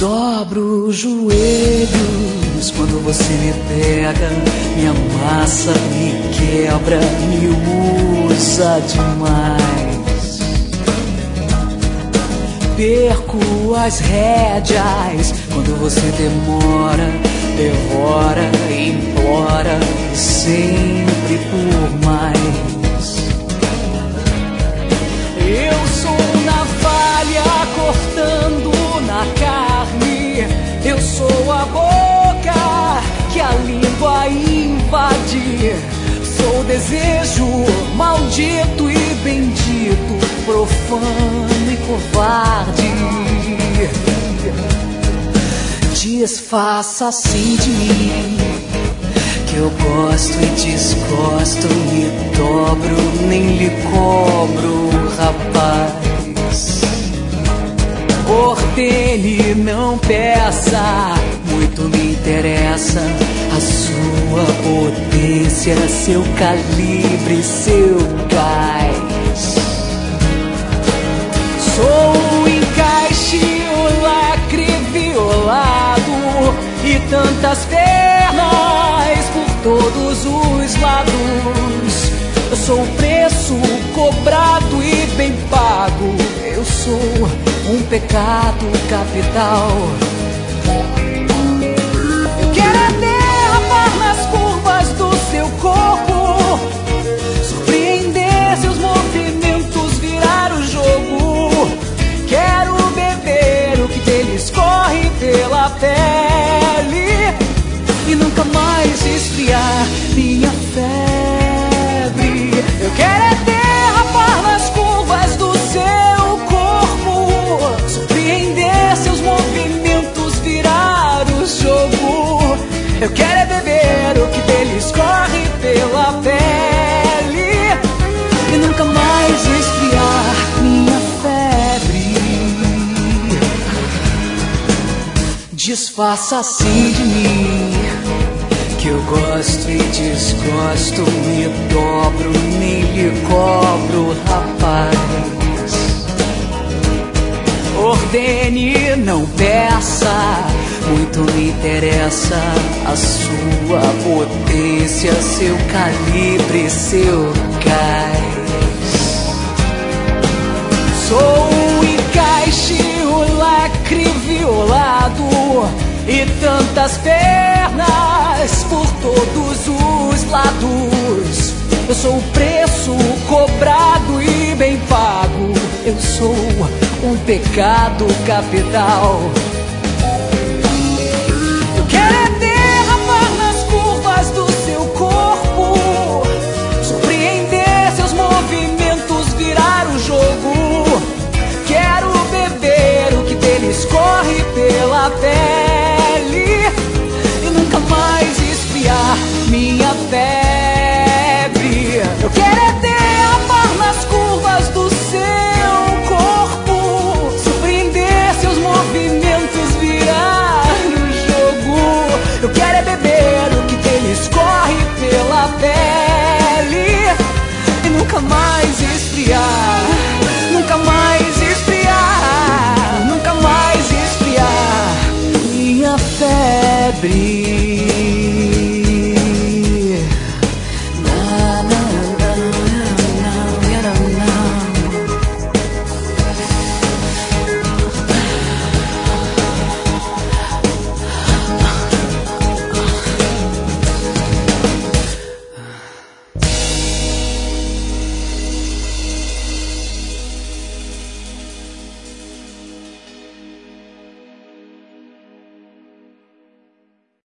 Dobro os joelhos quando você me pega, me amassa, me quebra, me usa demais. Perco as rédeas quando você demora, devora, implora, sempre por mais. Eu sou navalha cortando na carne, eu sou a boca que a língua invade. Sou desejo maldito e bendito, profano e covarde. Desfaça assim de mim, que eu gosto e desgosto, me dobro, nem lhe cobro, rapaz. Ordene, não peça, muito me interessa a sua potência, seu calibre, seu gás. Sou um encaixe, o lacre violado e tantas pernas por todos os lados. Eu sou o preço cobrado e bem pago. Eu sou um pecado capital. Eu quero é derrapar nas curvas do seu corpo, surpreender seus movimentos, virar o jogo. Quero beber o que deles corre pela pele e nunca mais esfriar minha febre. Eu quero é derrapar nas curvas do seu corpo, surpreender seus movimentos, virar o jogo. Eu quero é beber o que deles corre pela pele e nunca mais esfriar minha febre. Desfaça assim de mim, que eu gosto e desgosto, me dobro, nem lhe cobro, rapaz. Ordene, não peça, muito me interessa a sua potência, seu calibre, seu gás. Sou um encaixe, o lacre violado e tantas pernas por todos os lados. Eu sou o preço cobrado e bem pago. Eu sou um pecado capital.